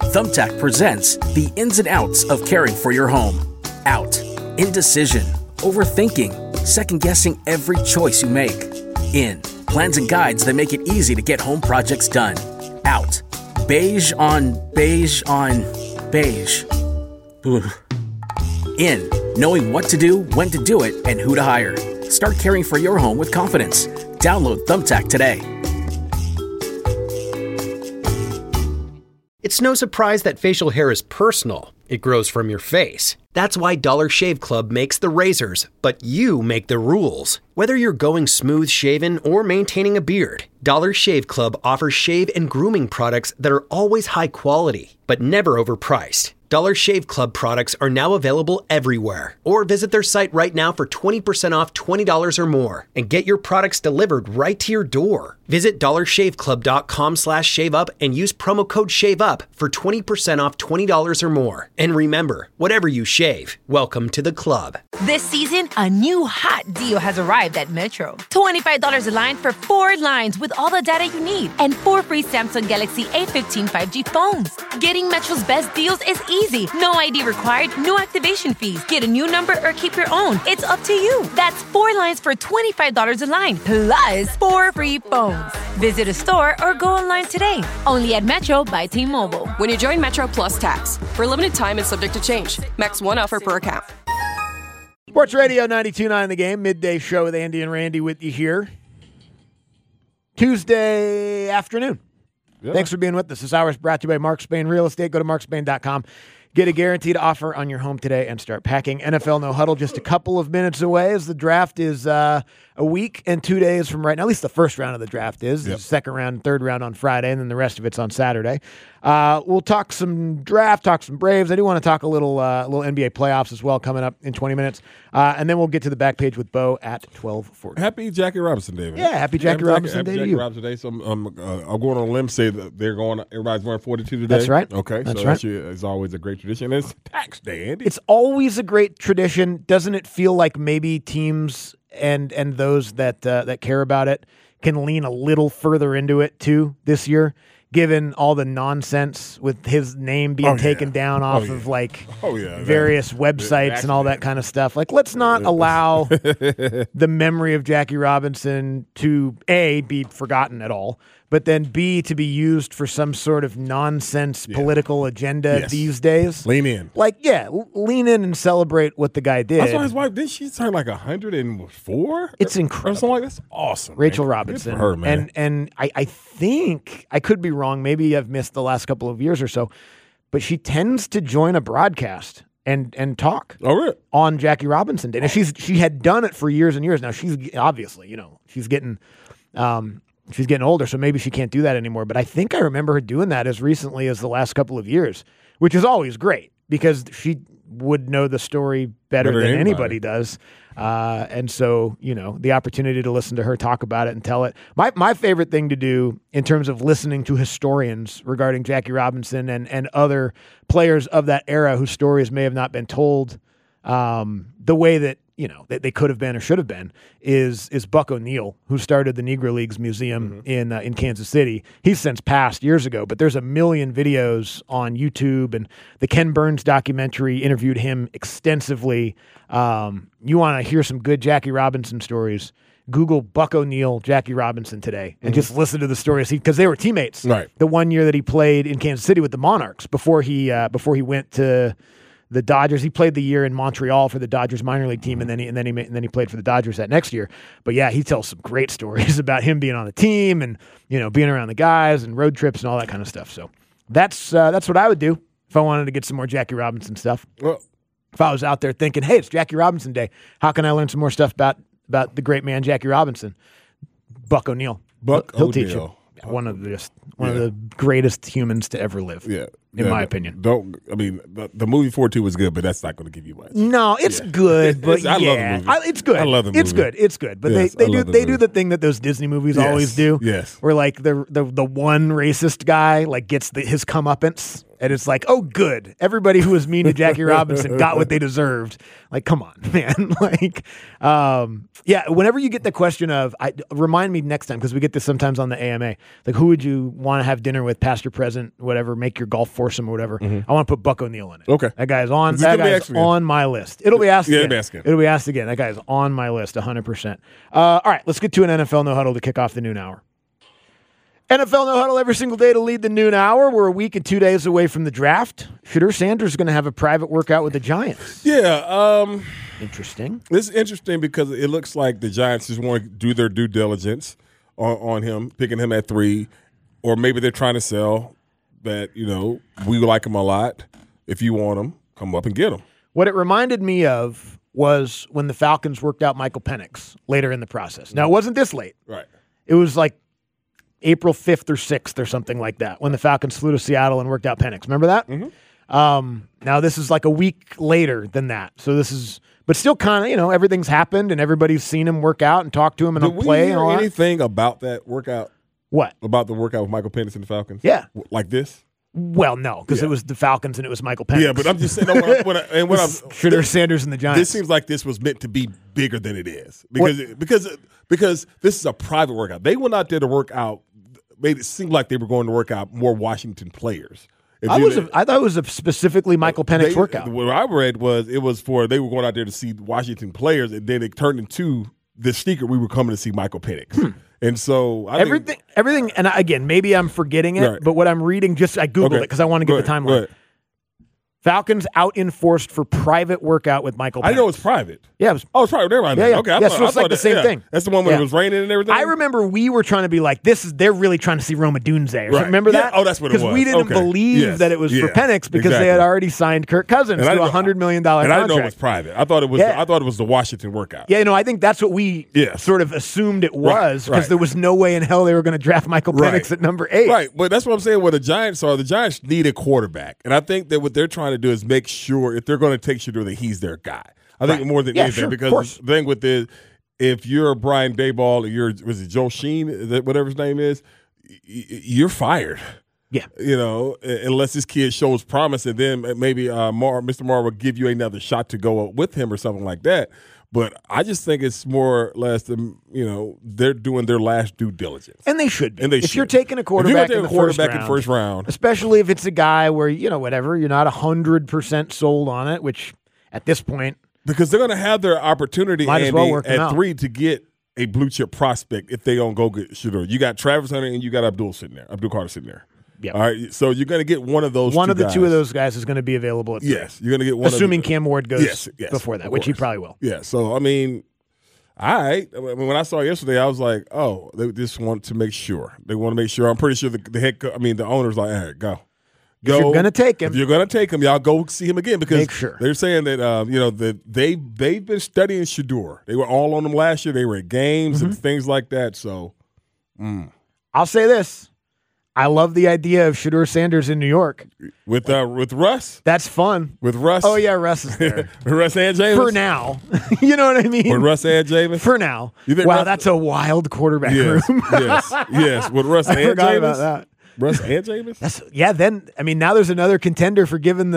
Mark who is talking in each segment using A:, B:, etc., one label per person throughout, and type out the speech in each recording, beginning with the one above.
A: Thumbtack presents the ins and outs of caring for your home. Out. Indecision. Overthinking. Second-guessing every choice you make. In. Plans and guides that make it easy to get home projects done. Out. Beige on beige on beige. Ugh. In. Knowing what to do, when to do it, and who to hire. Start caring for your home with confidence. Download Thumbtack today.
B: It's no surprise that facial hair is personal. It grows from your face. That's why Dollar Shave Club makes the razors, but you make the rules. Whether you're going smooth shaven or maintaining a beard, Dollar Shave Club offers shave and grooming products that are always high quality, but never overpriced. Dollar Shave Club products are now available everywhere. Or visit their site right now for 20% off $20 or more and get your products delivered right to your door. Visit dollarshaveclub.com/shaveup and use promo code SHAVEUP for 20% off $20 or more. And remember, whatever you shave, welcome to the club.
C: This season, a new hot deal has arrived at Metro. $25 a line for 4 lines with all the data you need and 4 free Samsung Galaxy A15 5G phones. Getting Metro's best deals is easy. No ID required, no activation fees. Get a new number or keep your own. It's up to you. That's 4 lines for $25 a line, plus 4 free phones. Visit a store or go online today. Only at Metro by T-Mobile.
D: When you join Metro Plus Tax, for a limited time and subject to change. Max 1 offer per account.
E: Sports Radio 92.9 The Game, midday show with Andy and Randy with you here. Tuesday afternoon. Yeah. Thanks for being with us. This hour is brought to you by Mark Spain Real Estate. Go to markspain.com. Get a guaranteed offer on your home today and start packing. NFL No Huddle just a couple of minutes away as the draft is a week and 2 days from right now. At least the first round of the draft is. Yep. The second round, third round on Friday, and then the rest of it's on Saturday. We'll talk some draft, talk some Braves. I do want to talk a little NBA playoffs as well coming up in 20 minutes. And then we'll get to the back page with Bo at 12:40.
F: Happy Jackie Robinson Day, man.
E: Yeah, happy Jackie Robinson Day to you.
F: Robinson Day. So I'm going on a limb, say that everybody's wearing 42 today.
E: That's right.
F: Okay,
E: that's
F: so
E: right.
F: It's always a great tradition. It's tax day, Andy.
E: It's always a great tradition. Doesn't it feel like maybe teams and those that care about it can lean a little further into it too this year, given all the nonsense with his name being taken down off of various websites and all that kind of stuff. Like, let's not allow the memory of Jackie Robinson to A, be forgotten at all, but then B, to be used for some sort of nonsense political agenda these days.
F: Lean in.
E: Lean in and celebrate what the guy did.
F: I saw his wife, didn't she turn like 104?
E: It's incredible.
F: Or something like that's awesome.
E: Rachel Robinson.
F: Good for her, man.
E: And I think, I could be wrong, maybe I've missed the last couple of years or so, but she tends to join a broadcast and talk on Jackie Robinson Day. And she had done it for years and years. Now she's obviously, she's getting older, so maybe she can't do that anymore. But I think I remember her doing that as recently as the last couple of years, which is always great because she would know the story better than anybody does. And so, the opportunity to listen to her talk about it and tell it. My favorite thing to do in terms of listening to historians regarding Jackie Robinson and other players of that era whose stories may have not been told the way that, that they could have been or should have been, is Buck O'Neil, who started the Negro Leagues Museum in Kansas City. He's since passed years ago, but there's a million videos on YouTube, and the Ken Burns documentary interviewed him extensively. You want to hear some good Jackie Robinson stories, Google Buck O'Neil, Jackie Robinson today, and just listen to the stories because they were teammates.
F: Right.
E: The one year that he played in Kansas City with the Monarchs before he went to the Dodgers. He played the year in Montreal for the Dodgers minor league team, and then he played for the Dodgers that next year. But yeah, he tells some great stories about him being on the team and being around the guys and road trips and all that kind of stuff. So that's what I would do if I wanted to get some more Jackie Robinson stuff.
F: Well,
E: if I was out there thinking, hey, it's Jackie Robinson Day, how can I learn some more stuff about the great man Jackie Robinson? Buck O'Neil. He'll teach you. One of the greatest humans to ever live.
F: Yeah.
E: In my opinion.
F: The movie 42 was good, but that's not going to give you much.
E: No, it's good, but
F: I love the movie.
E: It's good.
F: I love the movie.
E: It's good. But
F: yes,
E: they do the thing that those Disney movies always do.
F: Yes.
E: Where like the one racist guy like gets his comeuppance And it's like, oh, good. Everybody who was mean to Jackie Robinson got what they deserved. Like, come on, man. Like, whenever you get the question of, remind me next time, because we get this sometimes on the AMA, like, who would you want to have dinner with, past or present, whatever, make your golf foursome or whatever. I want to put Buck O'Neil in it.
F: Okay.
E: That guy is on my list. It'll be asked again.
F: It'll
E: be asked again. That guy is on my list, 100%. All right, let's get to an NFL No Huddle to kick off the noon hour. NFL No Huddle every single day to lead the noon hour. We're a week and 2 days away from the draft. Shedeur Sanders is going to have a private workout with the Giants.
F: Yeah.
E: Interesting.
F: This is interesting because it looks like the Giants just want to do their due diligence on him, picking him at 3, or maybe they're trying to sell that, we like him a lot. If you want him, come up and get him.
E: What it reminded me of was when the Falcons worked out Michael Penix later in the process. Now, it wasn't this late.
F: Right.
E: It was like April 5th or 6th or something like that when the Falcons flew to Seattle and worked out Penix. Remember that?
F: Mm-hmm.
E: Now, this is like a week later than that. So this is, but still kind of, everything's happened and everybody's seen him work out and talk to him and play and all that.
F: Anything about that workout?
E: What?
F: About the workout with Michael Penix and the Falcons?
E: Yeah.
F: Like this?
E: Well, no, because it was the Falcons and it was Michael Penix.
F: Yeah, but I'm just saying,
E: Shedeur Sanders and the Giants.
F: This seems like this was meant to be bigger than it is because this is a private workout. They went out there to work out. Made it seem like they were going to work out more Washington players. I
E: thought it was a specifically Michael Penix workout.
F: What I read was they were going out there to see Washington players, and then it turned into the sneaker. We were coming to see Michael Penix. And so
E: everything, and again, maybe I'm forgetting it, but what I'm reading, I Googled it because I want to get the timeline. Falcons out-enforced for private workout with Michael Penix.
F: I know it's private.
E: Yeah.
F: It's private. Never mind.
E: Yeah.
F: Okay.
E: I thought, so it's like the same thing.
F: That's the one when it was raining and everything?
E: I remember we were trying to be like, they're really trying to see Roma Dunze.
F: Right.
E: Remember that?
F: Oh, that's what it was.
E: Because we didn't believe that it was for Penix because they had already signed Kirk Cousins to a $100 million contract.
F: And I didn't know it was private. I thought it was the Washington workout.
E: Yeah, I think that's what we sort of assumed it was because there was no way in hell they were going to draft Michael Penix at number 8.
F: Right. But that's what I'm saying. Where the Giants need a quarterback. And I think that what they're trying to do is make sure if they're going to take Shedeur that he's their guy. I think more than anything because the thing with this, if you're Brian Daboll or was it Joe Sheen, whatever his name is, you're fired.
E: Yeah.
F: Unless this kid shows promise and then maybe Mr. Marr will give you another shot to go with him or something like that. But I just think it's more or less they're doing their last due diligence,
E: and they should be.
F: And
E: if you're taking a quarterback in the
F: first round,
E: especially if it's a guy where whatever you're not 100% sold on it, which at this point,
F: because they're going to have their opportunity at 3 to get a blue chip prospect if they don't go get Shedeur. You got Travis Hunter and you got Abdul Carter sitting there.
E: Yeah.
F: All right. So you're going to get one of those.
E: One of the two of those guys is going to be available at 3.
F: Yes, you're going to get one.
E: Assuming Cam Ward goes before that, which he probably will.
F: Yeah. So all right. When I saw it yesterday, I was like, oh, they just want to make sure. They want to make sure. I'm pretty sure the owner's like, all right, go.
E: If you're going to take him.
F: If you're going to take him, y'all go see him again because
E: make sure.
F: They're saying that that they've been studying Shedeur. They were all on him last year. They were at games and things like that. So,
E: I'll say this. I love the idea of Shedeur Sanders in New York.
F: With Russ?
E: That's fun.
F: With Russ?
E: Oh, yeah, Russ is there.
F: Russ and Jameis?
E: For now. You know what I mean?
F: With Russ and Jameis?
E: For now.
F: Wow,
E: that's a wild quarterback room.
F: yes. With Russ and Jameis?
E: I forgot about that.
F: Russ and Jameis?
E: Now there's another contender for giving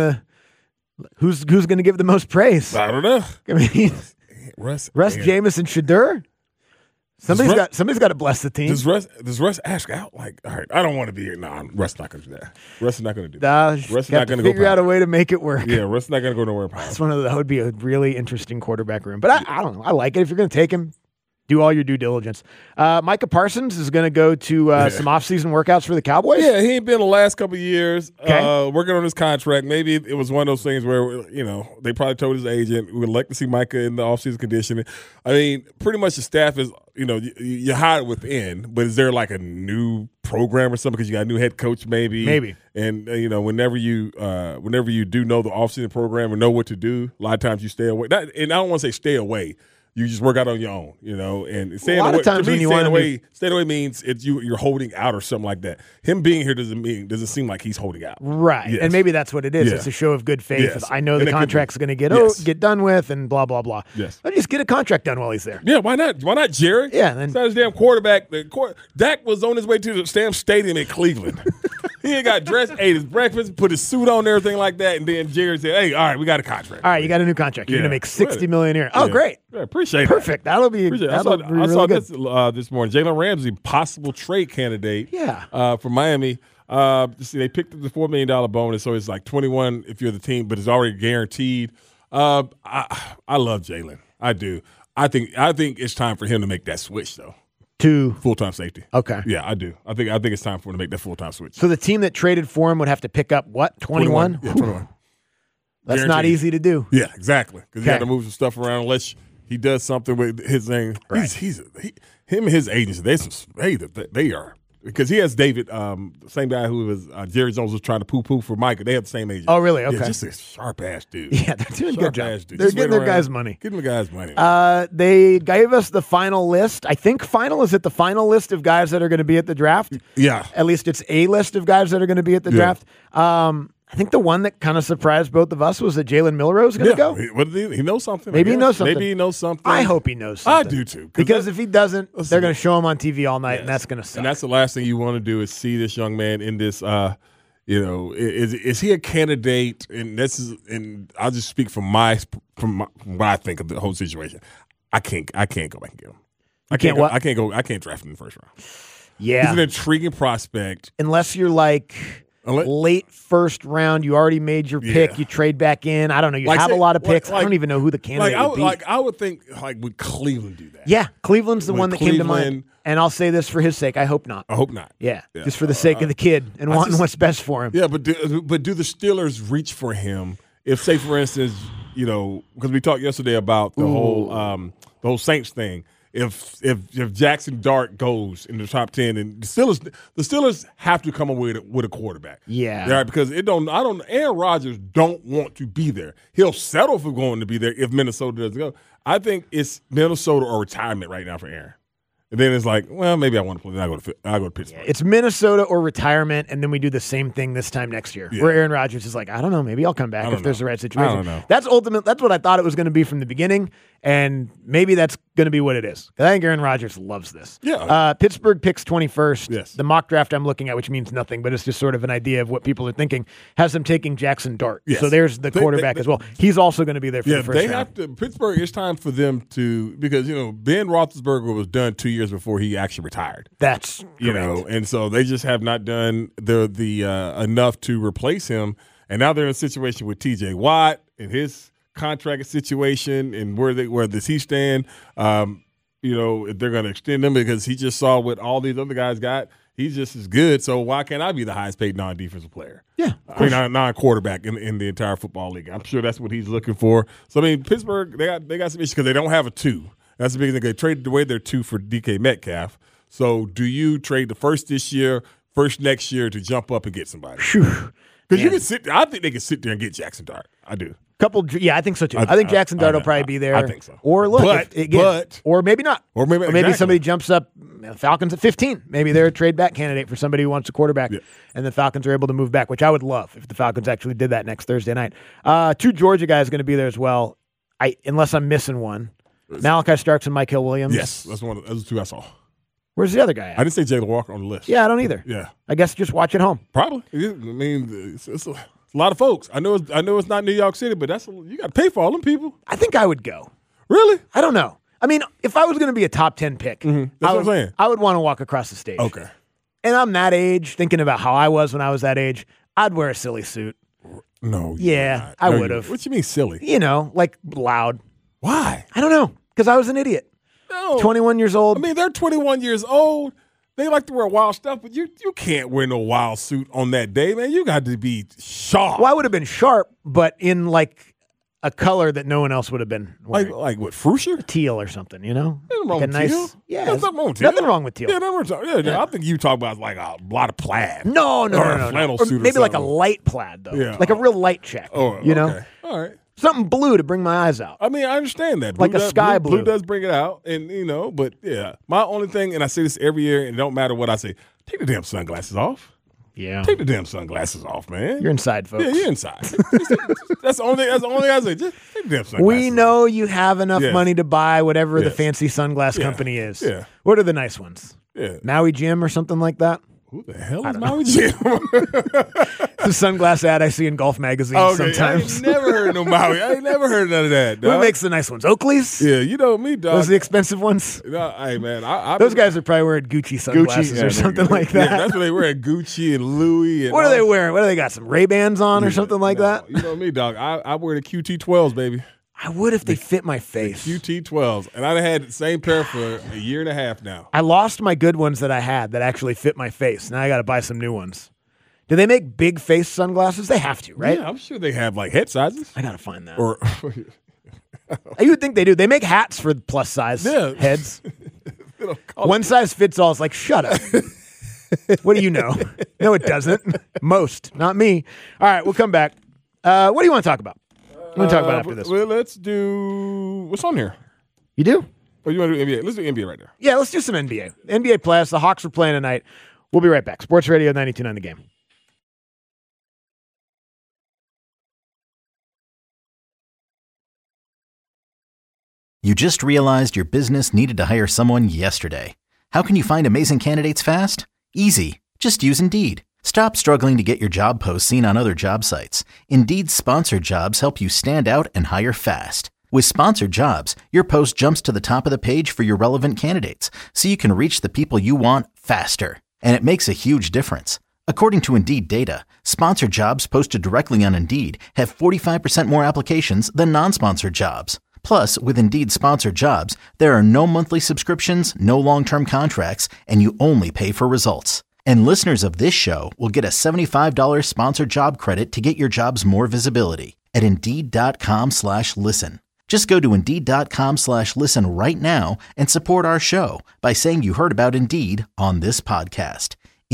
E: who's going to give the most praise?
F: I don't know.
E: I mean,
F: Russ
E: Jameis and Shedeur? Somebody's got to bless the team.
F: Does Russ ask out? Like, all right, I don't want to be here. No, Russ not going to do that. Russ is not going to do that.
E: Russ is not going to figure out a way to make it work.
F: Yeah, Russ is not going to go nowhere.
E: That would be a really interesting quarterback room. But I don't know. I like it. If you're going to take him, do all your due diligence. Micah Parsons is going to go to some off-season workouts for the Cowboys.
F: Yeah, he ain't been the last couple of years working on his contract. Maybe it was one of those things where they probably told his agent we would like to see Micah in the off-season conditioning. I mean, pretty much the staff is you hire within, but is there like a new program or something because you got a new head coach maybe? And whenever you do know the off-season program and know what to do, a lot of times you stay away. And I don't want to say stay away. You just work out on your own, and staying away. To me, staying away means you're holding out or something like that. Him being here doesn't seem like he's holding out,
E: right? Yes. And maybe that's what it is. Yeah. It's a show of good faith. Yes. I know the contract's going to get done with, and blah blah blah.
F: Yes,
E: but just get a contract done while he's there.
F: Yeah, why not? Why not, Jerry?
E: Yeah,
F: he's not his damn quarterback. Dak was on his way to the damn stadium in Cleveland. He ain't got dressed, ate his breakfast, put his suit on and everything like that, and then Jerry said, hey, all right, we got a contract.
E: All right, you got a new contract. You're going to make $60 million a year. Oh, great.
F: Yeah, appreciate it.
E: Perfect. That'll be really
F: I saw
E: good.
F: this morning. Jalen Ramsey, possible trade candidate for Miami. They picked up the $4 million bonus, so it's like 21 if you're the team, but it's already guaranteed. I love Jalen. I do. I think it's time for him to make that switch, though.
E: To
F: full-time safety.
E: Okay.
F: Yeah, I do. I think it's time for him to make that full-time switch.
E: So the team that traded for him would have to pick up what? 21?
F: Yeah, 21.
E: That's
F: Guaranteed.
E: not easy to do.
F: Yeah, exactly. Because he had to move some stuff around unless he does something with his thing.
E: Right.
F: Him and his agents, they are. Because he has David, the same guy who was Jerry Jones was trying to poo-poo for Micah. They have the same agent.
E: Oh, really? Okay.
F: Yeah, just a sharp-ass dude.
E: Yeah, they're doing a good job.
F: Dude.
E: They're getting their guys money.
F: Getting the guys money.
E: They gave us the final list. I think is it the final list of guys that are going to be at the draft?
F: Yeah.
E: At least it's a list of guys that are going to be at the draft. I think the one that kind of surprised both of us was that Jalen Milroe is going to go.
F: He knows something.
E: Maybe he knows something.
F: Maybe he knows something.
E: I hope he knows something.
F: I do too.
E: Because if he doesn't, they're going to show him on TV all night, and that's going to suck.
F: And that's the last thing you want to do is see this young man in this. Is he a candidate? And I'll just speak from what I think of the whole situation. I can't go back and get him. I can't draft him in the first round.
E: Yeah,
F: he's an intriguing prospect.
E: Unless you're like late first round, you already made your pick, you trade back in. I don't know. You have a lot of picks. I don't even know who the candidate would be.
F: I would think, would Cleveland do that?
E: Yeah, Cleveland's the one that came to mind. And I'll say this for his sake, I hope not.
F: I hope not.
E: Yeah. Just for the sake of the kid and wanting what's best for him.
F: Yeah, but do the Steelers reach for him if, say, for instance, because we talked yesterday about the whole Saints thing. If Jackson Dart goes in the top 10, and the Steelers have to come up with a quarterback.
E: Yeah.
F: Right, because Aaron Rodgers don't want to be there. He'll settle for going to be there if Minnesota doesn't go. I think it's Minnesota or retirement right now for Aaron. And then it's like, well, maybe I want to play. Then I go to Pittsburgh.
E: It's Minnesota or retirement, and then we do the same thing this time next year, where Aaron Rodgers is like, I don't know, maybe I'll come back if there's the right situation.
F: I don't know.
E: That's what I thought it was going to be from the beginning, and maybe that's going to be what it is. Because I think Aaron Rodgers loves this.
F: Yeah.
E: Pittsburgh picks 21st.
F: Yes.
E: The mock draft I'm looking at, which means nothing, but it's just sort of an idea of what people are thinking, has them taking Jackson Dart.
F: Yes.
E: So there's the quarterback as well. He's also going to be there for the first round.
F: Have to. Pittsburgh, it's time for them to, because Ben Roethlisberger was done 2 years before he actually retired.
E: That's
F: and so they just have not done the enough to replace him, and now they're in a situation with T.J. Watt and his contract situation, and where does he stand? If they're going to extend him, because he just saw what all these other guys got. He's just as good, so why can't I be the highest paid non-defensive player?
E: Yeah,
F: non-quarterback in the entire football league. I'm sure that's what he's looking for. So Pittsburgh, they got some issues because they don't have a 2. That's the big thing. They traded away their 2 for DK Metcalf. So do you trade the first this year, first next year to jump up and get somebody? Because you can sit there. I think they can sit there and get Jackson Dart. I do.
E: I think so too. I think Jackson Dart will probably be there.
F: I think so.
E: Or look, or maybe not.
F: Or maybe
E: somebody jumps up. The Falcons at 15. Maybe they're a trade back candidate for somebody who wants a quarterback, and the Falcons are able to move back, which I would love if the Falcons actually did that next Thursday night. 2 Georgia guys going to be there as well. Unless I'm missing one. Malachi Starks and Mike Hill Williams.
F: Yes, that's one of those 2 I saw.
E: Where's the other guy at?
F: I didn't say Jalen Walker on the list.
E: Yeah, I don't either.
F: Yeah.
E: I guess just watch at home.
F: Probably. It's a lot of folks. I know it's not New York City, but you got to pay for all them people.
E: I think I would go.
F: Really?
E: I don't know. I mean, if I was going to be a top 10 pick,
F: that's what I'm saying.
E: I would want to walk across the stage.
F: Okay.
E: And I'm that age, thinking about how I was when I was that age, I'd wear a silly suit.
F: No.
E: Yeah, I would have.
F: What you mean silly?
E: Like loud.
F: Why?
E: I don't know. Because I was an idiot.
F: No.
E: 21 years old.
F: I mean, they're 21 years old. They like to wear wild stuff, but you can't wear no wild suit on that day, man. You got to be sharp.
E: Well, I would have been sharp, but in like a color that no one else would have been wearing.
F: Like what, fuchsia?
E: Teal or something,
F: Nothing wrong with teal.
E: Yeah,
F: there's nothing wrong with teal.
E: Nothing wrong with teal.
F: Yeah, nothing wrong. Yeah, I think you talk about like a lot of plaid.
E: No.
F: Flannel
E: Or
F: suit
E: maybe
F: or
E: like a
F: something.
E: light plaid, though.
F: Yeah.
E: Like a real light check.
F: Oh, okay. All right.
E: Something blue to bring my eyes out.
F: I mean, I understand that.
E: Like a sky blue.
F: Blue does bring it out, and but yeah. My only thing, and I say this every year, and it don't matter what I say, take the damn sunglasses off.
E: Yeah.
F: Take the damn sunglasses off, man.
E: You're inside, folks.
F: Yeah, you're inside. That's the only thing I say. Just take the damn sunglasses
E: We know you have enough
F: Yes.
E: money to buy whatever the
F: Yes.
E: fancy sunglass company is.
F: Yeah.
E: What are the nice ones?
F: Yeah.
E: Maui Jim or something like that?
F: Who the hell is Maui Jim?
E: It's a sunglass ad I see in golf magazines sometimes.
F: I ain't never heard no Maui. I ain't never heard none of that, dog.
E: Who makes the nice ones? Oakley's?
F: Yeah, you know me, dog.
E: Those are the expensive ones?
F: No, hey, man.
E: Those guys are probably wearing Gucci sunglasses or something like that.
F: Yeah, that's what they wear at Gucci and Louis. And
E: what are they wearing? What do they got? Some Ray-Bans on or something like that?
F: You know me, dog. I wear the QT12s, baby.
E: I would if they fit my face.
F: QT12s. And I've had the same pair for a year and a half now.
E: I lost my good ones that I had that actually fit my face. Now I got to buy some new ones. Do they make big face sunglasses? They have to, right?
F: Yeah, I'm sure they have like head sizes.
E: I got to find that.
F: Or
E: you would think they do. They make hats for plus size heads. One size fits all. It's like, shut up. What do you know? No, it doesn't. Most, not me. All right, we'll come back. What do you want to talk about? What do you want to talk about after this?
F: Well, let's do what's on here.
E: You do?
F: Or you want to do NBA? Let's do NBA right there.
E: Yeah, let's do some NBA. NBA playoffs. The Hawks are playing tonight. We'll be right back. Sports Radio 92.9 The Game.
G: You just realized your business needed to hire someone yesterday. How can you find amazing candidates fast? Easy. Just use Indeed. Stop struggling to get your job posts seen on other job sites. Indeed's sponsored jobs help you stand out and hire fast. With sponsored jobs, your post jumps to the top of the page for your relevant candidates, so you can reach the people you want faster. And it makes a huge difference. According to Indeed data, sponsored jobs posted directly on Indeed have 45% more applications than non-sponsored jobs. Plus, with Indeed sponsored jobs, there are no monthly subscriptions, no long-term contracts, and you only pay for results. And listeners of this show will get a $75 sponsored job credit to get your jobs more visibility at Indeed.com/listen. Just go to Indeed.com/listen right now and support our show by saying you heard about Indeed on this podcast.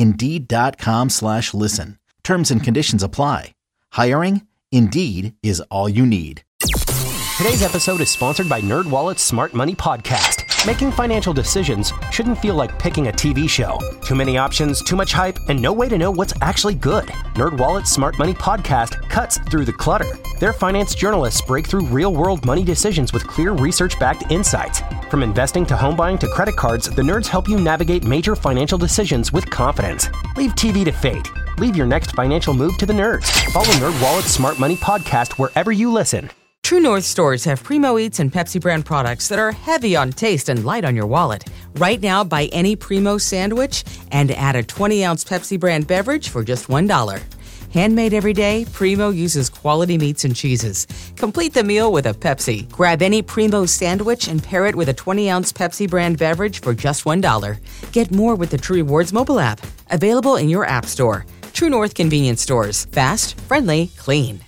G: Indeed.com/listen. Terms and conditions apply. Hiring? Indeed is all you need.
B: Today's episode is sponsored by NerdWallet's Smart Money Podcast. Making financial decisions shouldn't feel like picking a TV show. Too many options, too much hype, and no way to know what's actually good. NerdWallet's Smart Money Podcast cuts through the clutter. Their finance journalists break through real-world money decisions with clear research-backed insights. From investing to home buying to credit cards, the nerds help you navigate major financial decisions with confidence. Leave TV to fate. Leave your next financial move to the nerds. Follow NerdWallet's Smart Money Podcast wherever you listen.
H: True North stores have Primo Eats and Pepsi brand products that are heavy on taste and light on your wallet. Right now, buy any Primo sandwich and add a 20-ounce Pepsi brand beverage for just $1. Handmade every day, Primo uses quality meats and cheeses. Complete the meal with a Pepsi. Grab any Primo sandwich and pair it with a 20-ounce Pepsi brand beverage for just $1. Get more with the True Rewards mobile app. Available in your app store. True North convenience stores. Fast, friendly, clean.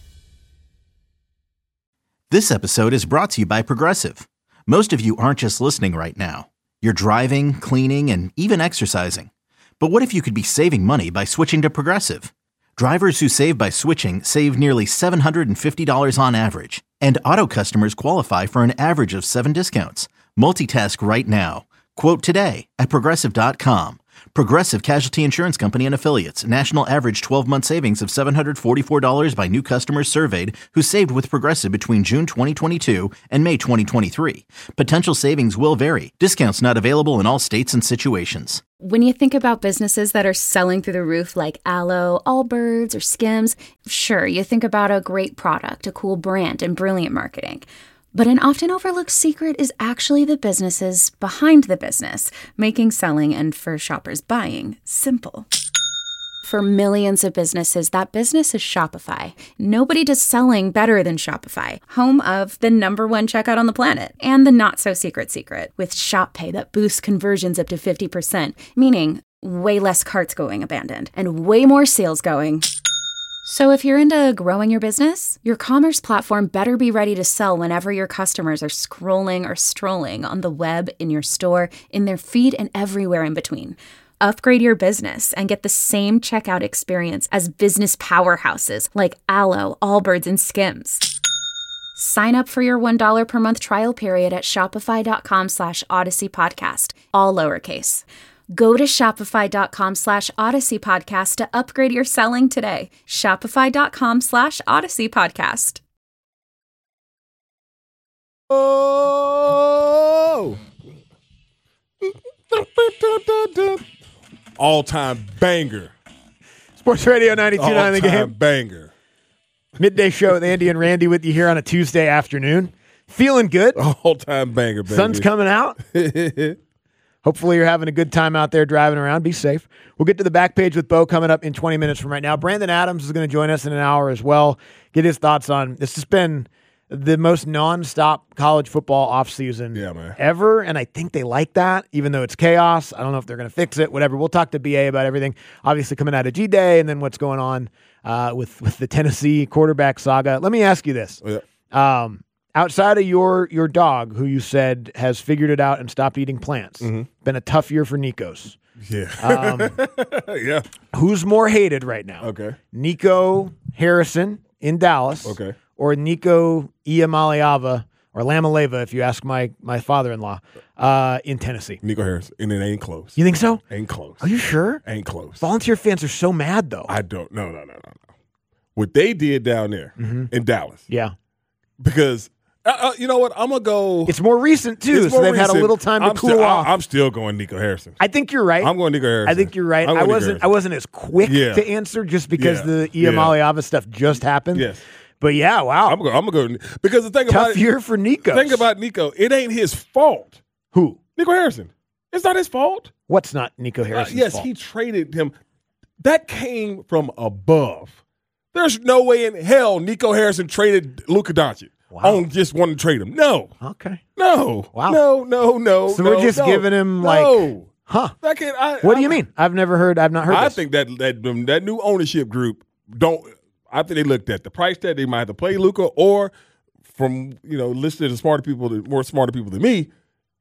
G: This episode is brought to you by Progressive. Most of you aren't just listening right now. You're driving, cleaning, and even exercising. But what if you could be saving money by switching to Progressive? Drivers who save by switching save nearly $750 on average. And auto customers qualify for an average of 7 discounts. Multitask right now. Quote today at Progressive.com. Progressive Casualty Insurance Company and Affiliates. National average 12-month savings of $744 by new customers surveyed who saved with Progressive between June 2022 and May 2023. Potential savings will vary. Discounts not available in all states and situations.
I: When you think about businesses that are selling through the roof like Aloe, Allbirds, or Skims, sure, you think about a great product, a cool brand, and brilliant marketing. But an often overlooked secret is actually the businesses behind the business, making selling and for shoppers buying simple. For millions of businesses, that business is Shopify. Nobody does selling better than Shopify, home of the #1 checkout on the planet and the not-so-secret secret with Shop Pay that boosts conversions up to 50%, meaning way less carts going abandoned and way more sales going. So if you're into growing your business, your commerce platform better be ready to sell whenever your customers are scrolling or strolling on the web, in your store, in their feed, and everywhere in between. Upgrade your business and get the same checkout experience as business powerhouses like Aloe, Allbirds, and Skims. Sign up for your $1 per month trial period at shopify.com/Odyssey Podcast, all lowercase. Go to shopify.com/Odyssey Podcast to upgrade your selling today. Shopify.com/Odyssey Podcast.
F: Oh! All-time banger.
E: Sports Radio 92.9 The Game.
F: Banger.
E: Midday show with Andy and Randy with you here on a Tuesday afternoon. Feeling good.
F: All-time banger, baby.
E: Sun's coming out. Hopefully you're having a good time out there driving around. Be safe. We'll get to the back page with Bo coming up in 20 minutes from right now. Brandon Adams is going to join us in an hour as well. Get his thoughts on this. Has been the most nonstop college football offseason ever, and I think they like that, even though it's chaos. I don't know if they're going to fix it, whatever. We'll talk to BA about everything, obviously coming out of G-Day and then what's going on with the Tennessee quarterback saga. Let me ask you this. Outside of your dog, who you said has figured it out and stopped eating plants, been a tough year for Nikos.
F: Yeah. Yeah.
E: Who's more hated right now?
F: Okay.
E: Nico Harrison in Dallas.
F: Okay.
E: Or Nico Iamaleava, or Lamaleva, if you ask my father-in-law, in Tennessee.
F: Nico Harrison. And it ain't close.
E: You think so?
F: Ain't close.
E: Are you sure?
F: Ain't close.
E: Volunteer fans are so mad, though.
F: I don't. No. What they did down there in Dallas.
E: Yeah.
F: Because, you know what? I'm going to go.
E: It's more recent, too, so they've had a little time to cool off.
F: I'm still going Nico Harrison.
E: I think you're right.
F: I'm going Nico Harrison.
E: I think you're right. I wasn't as quick to answer just because the Iamaleava stuff just happened.
F: Yes.
E: But yeah, wow.
F: I'm going to go. Because the thing about
E: tough year for Nico.
F: The thing about Nico, it ain't his fault.
E: Who?
F: Nico Harrison. It's not his fault.
E: What's not Nico Harrison's
F: yes,
E: fault?
F: He traded him. That came from above. There's no way in hell Nico Harrison traded Luka Doncic. On just wanting to trade him. No.
E: Okay.
F: No.
E: Wow.
F: No.
E: So we're just giving him huh? What do you mean? I've not heard this.
F: I think that new ownership group I think they looked at the price tag. They might have to play Luka, or from listening to more smarter people than me,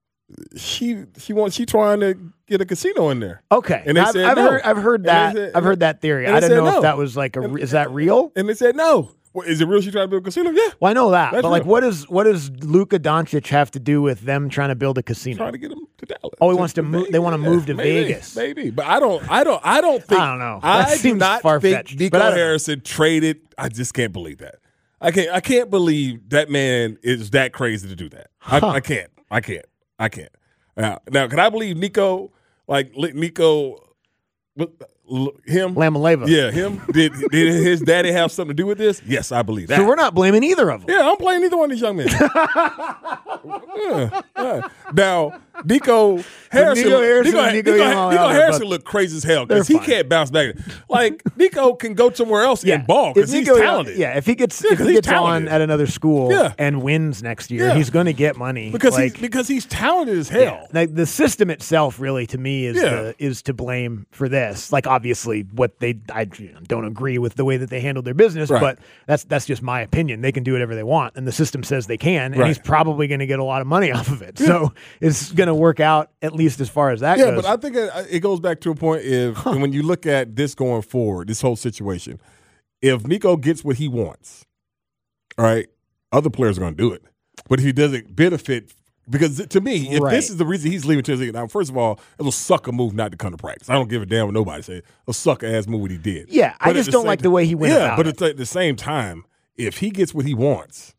F: she trying to get a casino in there.
E: Okay,
F: and I've
E: heard that. I've heard that theory. I didn't know if that was is that real?
F: And they said no. Well, is it real? She trying to build a casino? Yeah.
E: Well, I know that,
F: That's
E: but
F: real.
E: what does Luka Doncic have to do with them trying to build a casino?
F: Trying to get him to Dallas.
E: Oh, he wants to move. They want to move to Vegas.
F: Maybe, but I don't think. I don't know. I do not think Nico Harrison traded. I just can't believe that. I can't believe that man is that crazy to do that. I can't. Now, can I believe Nico? Him?
E: Lamaleva.
F: Yeah, him. Did his daddy have something to do with this? Yes, I believe that.
E: So we're not blaming either of them.
F: Yeah, I'm blaming either one of these young men. Now, Nico Harrison look crazy as hell because he can't bounce back. Like, Nico can go somewhere else and ball because he's talented.
E: If he gets on at another school and wins next year, he's going to get money.
F: Because he's talented as hell.
E: Like, the system itself, really, to me, is to blame for this. Like, obviously, I don't agree with the way that they handled their business, but that's just my opinion. They can do whatever they want, and the system says they can, and he's probably going to get a lot of money off of it. So it's going to work out, at least as far as that goes.
F: Yeah, but I think it goes back to a point and when you look at this going forward, this whole situation, if Nico gets what he wants, all right, other players are going to do it. But if he doesn't benefit, because to me, if this is the reason he's leaving Tennessee, now, first of all, it was a sucker move not to come to practice. I don't give a damn what nobody says. A sucker-ass move what he did.
E: Yeah, I just don't like the way he went about it.
F: But at the same time, if he gets what he wants,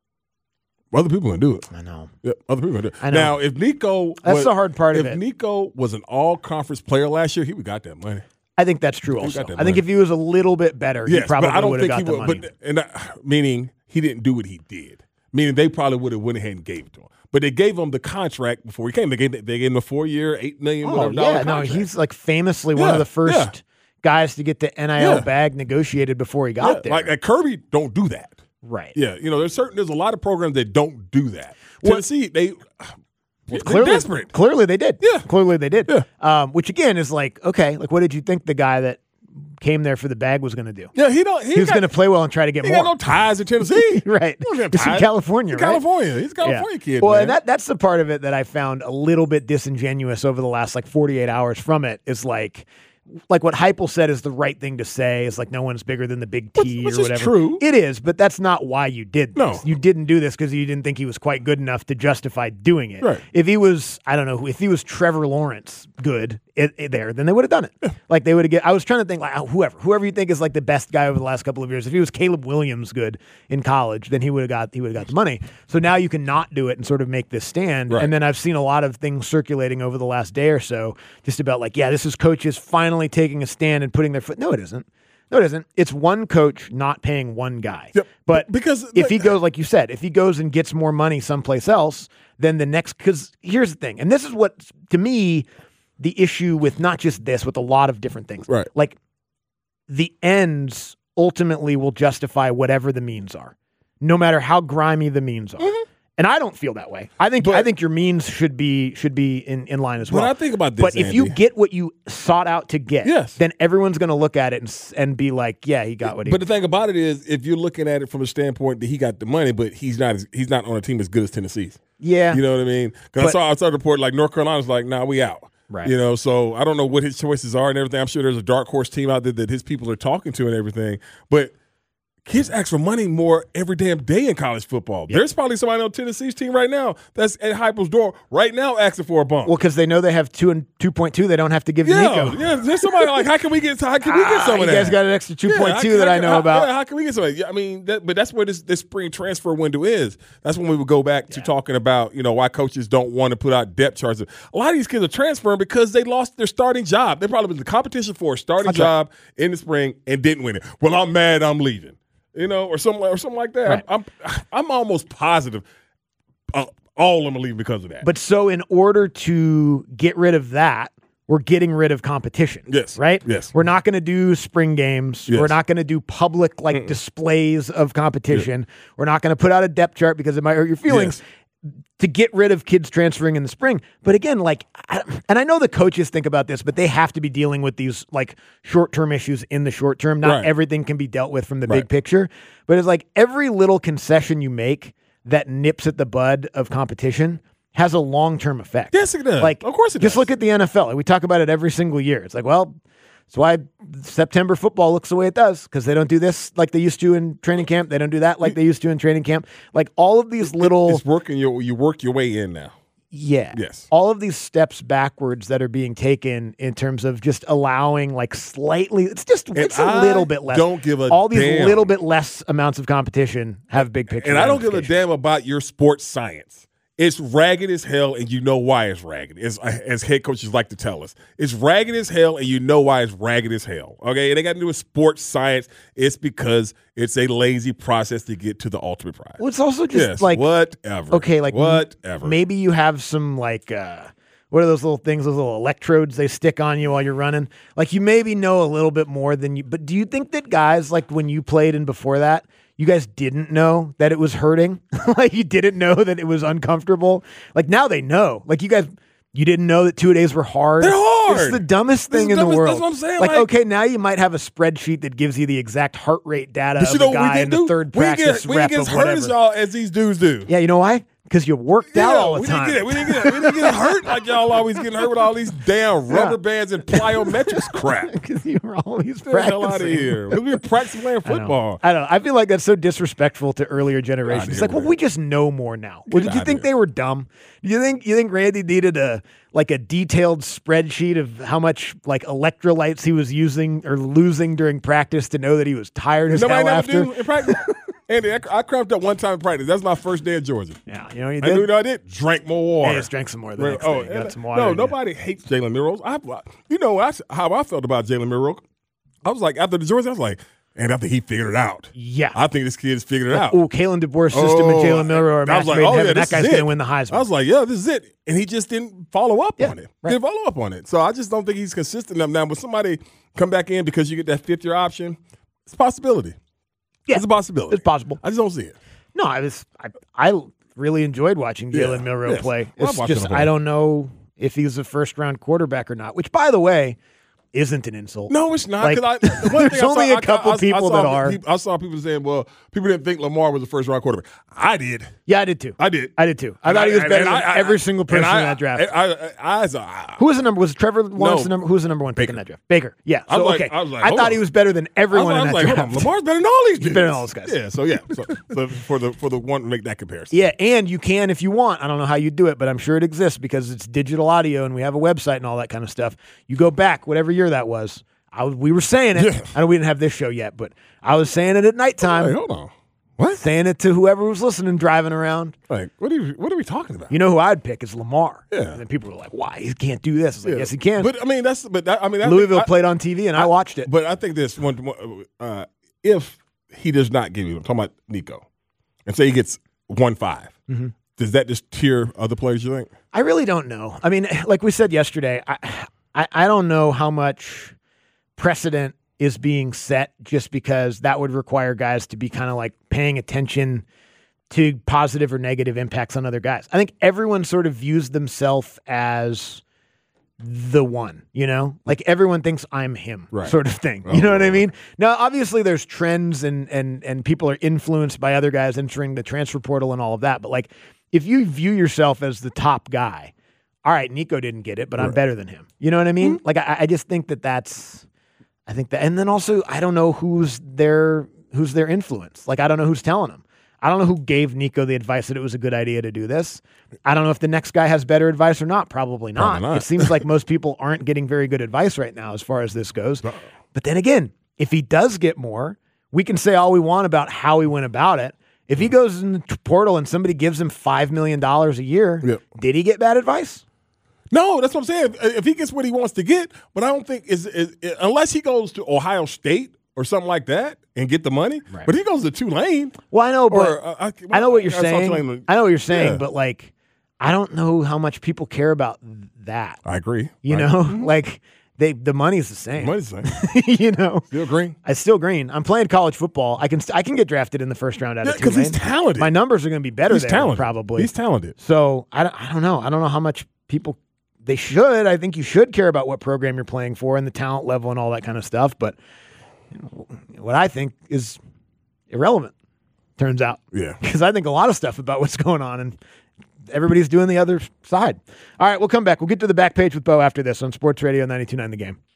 F: other people are going to do it.
E: I know.
F: Yeah, other people are going to do it.
E: I know.
F: Now, if Nico
E: That's the hard part of it.
F: If Nico was an all-conference player last year, he would have got that money.
E: I think that's true also. I think if he was a little bit better, he probably would have got the money.
F: Meaning he didn't do what he did. Meaning they probably would have went ahead and gave it to him. But they gave him the contract before he came. They gave him a 4-year, $8 million contract.
E: No, he's like famously one of the first guys to get the NIL bag negotiated before he got there.
F: Like Kirby don't do that.
E: Right.
F: Yeah. There's a lot of programs that don't do that. Tennessee, they're desperate.
E: Clearly they did.
F: Yeah.
E: Clearly they did.
F: Yeah.
E: Which again is like, okay, like what did you think the guy that came there for the bag was going to do?
F: Yeah, he was
E: going to play well and try to get more.
F: He got no ties to Tennessee.
E: Right. He's in California, right?
F: He's a California kid,
E: Well,
F: man.
E: and that's the part of it that I found a little bit disingenuous over the last 48 hours from it is like what Heupel said is the right thing to say is like no one's bigger than the big T
F: which
E: or whatever.
F: Is true.
E: It is, but that's not why you did this.
F: No.
E: You didn't do this because you didn't think he was quite good enough to justify doing it.
F: Right.
E: If he was, I don't know, if he was Trevor Lawrence good there, then they would have done it. Like they would have I was trying to think like whoever you think is like the best guy over the last couple of years. If he was Caleb Williams good in college, then he would have got the money. So now you can not do it and sort of make this stand. Right. And then I've seen a lot of things circulating over the last day or so just about like, yeah, this is coaches finally taking a stand and putting their foot. No, it isn't. No, it isn't. It's one coach not paying one guy. Yep. But because if he goes, like you said, if he goes and gets more money someplace else, then the next, because here's the thing, and this is what, to me, the issue with not just this, with a lot of different things.
F: Right.
E: Like the ends ultimately will justify whatever the means are, no matter how grimy the means are. Mm-hmm. And I don't feel that way. I think your means should be in line as well.
F: But I think about this,
E: but if you get what you sought out to get,
F: yes,
E: then everyone's going to look at it and be like, yeah, he got what he.
F: But the thing about it is, if you're looking at it from a standpoint that he got the money, but he's not on a team as good as Tennessee's.
E: Yeah,
F: you know what I mean? Because I saw a report like North Carolina's like, nah, we out.
E: Right.
F: You know, so I don't know what his choices are and everything. I'm sure there's a dark horse team out there that his people are talking to and everything, but. Kids ask for money more every damn day in college football. Yep. There's probably somebody on Tennessee's team right now that's at Heupel's door right now asking for a bump.
E: Well, because they know they have 2 and 2.2, they don't have to give Nico.
F: Yeah, there's somebody like, how can we get some of that?
E: You guys got an extra 2.2 that I know about.
F: Yeah, how can we get some of that? I mean, but that's where this spring transfer window is. That's when we would go back to talking about, why coaches don't want to put out depth charts. A lot of these kids are transferring because they lost their starting job. They probably been in the competition for a starting job in the spring and didn't win it. Well, I'm mad I'm leaving. Or something like that. Right. I'm almost positive all of them are leaving because of that.
E: But so in order to get rid of that, we're getting rid of competition.
F: Yes.
E: Right?
F: Yes.
E: We're not going to do spring games.
F: Yes.
E: We're not going to do public displays of competition. Yeah. We're not going to put out a depth chart because it might hurt your feelings. Yes. To get rid of kids transferring in the spring. But again, and I know the coaches think about this, but they have to be dealing with these short-term issues in the short term. Not everything can be dealt with from the big picture. But it's like every little concession you make that nips at the bud of competition has a long-term effect.
F: Yes, it does. Of course it
E: does. Just look at the NFL. We talk about it every single year. It's like, well, that's why September football looks the way it does, because they don't do this like they used to in training camp. They don't do that like they used to in training camp. Like all of these little...
F: It's working. You work your way in now.
E: Yeah.
F: Yes.
E: All of these steps backwards that are being taken in terms of just allowing slightly... It's a little bit less.
F: Don't give a
E: all these
F: damn.
E: Little bit less amounts of competition have big picture.
F: And I don't give a damn about your sports science. It's ragged as hell, and you know why it's ragged, as head coaches like to tell us. It's ragged as hell, and you know why it's ragged as hell. Okay? It ain't got to do with sports science. It's because it's a lazy process to get to the ultimate prize.
E: Well, it's also just
F: whatever.
E: Okay,
F: whatever.
E: Maybe you have some what are those little things, those little electrodes they stick on you while you're running? You maybe know a little bit more than you, but do you think that guys, when you played and before that, you guys didn't know that it was hurting? You didn't know that it was uncomfortable? Now they know. You didn't know that 2 days were hard?
F: They're hard.
E: It's the dumbest thing in the world.
F: That's what I'm saying.
E: Okay, now you might have a spreadsheet that gives you the exact heart rate data of the guy in the third practice rep of whatever. We didn't get
F: hurt as y'all as these dudes do.
E: Yeah, you know why? Because you worked out all the time.
F: We didn't get hurt like y'all always getting hurt with all these damn rubber bands and plyometrics crap.
E: Because you were always
F: practicing.
E: Get the
F: hell out of here. We were practicing playing football.
E: I don't know. I feel like that's so disrespectful to earlier generations. It's we just know more now. Did you think they were dumb? Do you think Randy needed a detailed spreadsheet of how much electrolytes he was using or losing during practice to know that he was tired as hell after?
F: Do in practice. Andy, I cramped up one time in practice. That's my first day in Georgia.
E: Yeah, you did.
F: I did. Drank more water.
E: I just drank some more the next day. Got some water.
F: No, nobody hates Jalen Milroe. How I felt about Jalen Milroe. I was after the Georgia, I was like, and I think he figured it out.
E: Yeah.
F: I think this kid's figured it out.
E: Oh, Kalen DeBoer's system and Jalen Milroe are match made in heaven. That guy's going to win the Heisman.
F: I was like, yeah, this is it. And he just didn't follow up on it. Right. Didn't follow up on it. So I just don't think he's consistent enough. Now, when somebody come back in because you get that fifth-year option, it's a possibility. Yeah, it's a possibility.
E: It's possible.
F: I just don't see it.
E: No, I really enjoyed watching Jalen Milroe play. It's just I don't know if he's a first-round quarterback or not, which, by the way, isn't an insult.
F: No, it's not.
E: Like, there's only a couple people that are.
F: I saw people saying, well, people didn't think Lamar was a first-round quarterback. I did.
E: Yeah, I did too. I thought he was better than every single person in that draft. Who was the number? Was Trevor Lawrence the number? Who was the number one pick in that draft? Baker. Yeah. So, I thought he was better than everyone in that draft.
F: Lamar's better than all these dudes.
E: He's better than all those guys.
F: Yeah. So for the one to make that comparison.
E: Yeah, and you can if you want. I don't know how you do it, but I'm sure it exists because it's digital audio and we have a website and all that kind of stuff. You go back, whatever year that was. We were saying it. Yeah. I know we didn't have this show yet, but I was saying it at nighttime.
F: Hey, hold on. What?
E: Saying it to whoever was listening, driving around.
F: Like, what are we talking about?
E: You know who I'd pick is Lamar.
F: Yeah.
E: And then people were like, "Why he can't do this?" I was like, "Yes, he can."
F: But I mean,
E: Louisville played on TV, and I watched it.
F: But I think this one, if he does not give you, I'm talking about Nico, and say he gets 1.5, does that just tier other players? You think?
E: I really don't know. I mean, like we said yesterday, I don't know how much precedent is being set just because that would require guys to be kind of like paying attention to positive or negative impacts on other guys. I think everyone sort of views themselves as the one, like everyone thinks I'm him sort of thing. You know what I mean? Now, obviously there's trends and people are influenced by other guys entering the transfer portal and all of that. But like, if you view yourself as the top guy, all right, Nico didn't get it, but I'm better than him. You know what I mean? Like, I just think I think that, and then also, I don't know who's their influence. Like, I don't know who's telling them. I don't know who gave Nico the advice that it was a good idea to do this. I don't know if the next guy has better advice or not. Probably not. It seems like most people aren't getting very good advice right now as far as this goes. But then again, if he does get more, we can say all we want about how he went about it. If he goes in the portal and somebody gives him $5 million a year, did he get bad advice?
F: No, that's what I'm saying. If he gets what he wants to get, but I don't think unless he goes to Ohio State or something like that and get the money. Right. But if he goes to Tulane.
E: Well, I know, but I know what you're saying. I know what you're saying, but like, I don't know how much people care about that.
F: I agree.
E: Like the money's the same.
F: Money's the same. Still green.
E: It's still green. I'm playing college football. I can get drafted in the first round out of Tulane.
F: Because he's talented.
E: My numbers are going to be better there, probably.
F: He's talented.
E: So I don't know. I don't know how much people. They should. I think you should care about what program you're playing for and the talent level and all that kind of stuff. But what I think is irrelevant, turns out.
F: Yeah.
E: Because I think a lot of stuff about what's going on, and everybody's doing the other side. All right, we'll come back. We'll get to the back page with Bo after this on Sports Radio 92.9 The Game.